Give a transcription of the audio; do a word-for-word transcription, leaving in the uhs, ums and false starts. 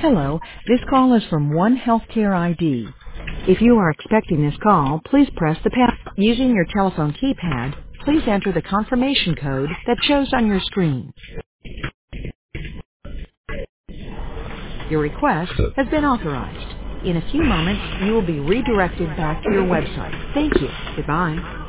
Hello, this call is from One Healthcare I D. If you are expecting this call, please press the pound. Using your telephone keypad, please enter the confirmation code that shows on your screen. Your request has been authorized. In a few moments, you will be redirected back to your website. Thank you. Goodbye.